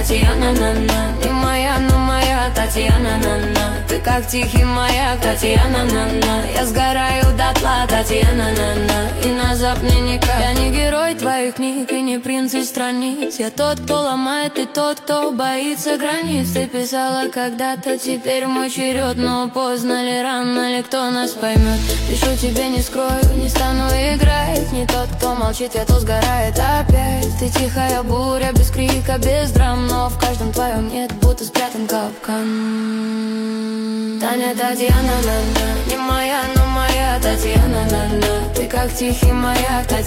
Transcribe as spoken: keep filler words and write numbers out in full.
Татьяна, на-на. Не моя, но моя Татьяна, на-на. Ты как тихий маяк, Татьяна, на-на. Я сгораю дотла, Татьяна, на-на. И назад мне никак. Я не герой твоих книг и не принц из страниц. Я тот, кто ломает, и тот, кто боится границ. Ты писала когда-то, теперь мой черед. Но поздно ли, рано ли, кто нас поймет? Пишу тебе, не скрою, не стану играть. Не тот, кто молчит, я то сгорает опять. Ты тихая буря, без крика, без драм. Но в каждом твоем нет, будто спрятан капкан. Таня, Татьяна, на-на. Не моя, но моя Татьяна, на-на. Ты как тихий маяк, Татьяна.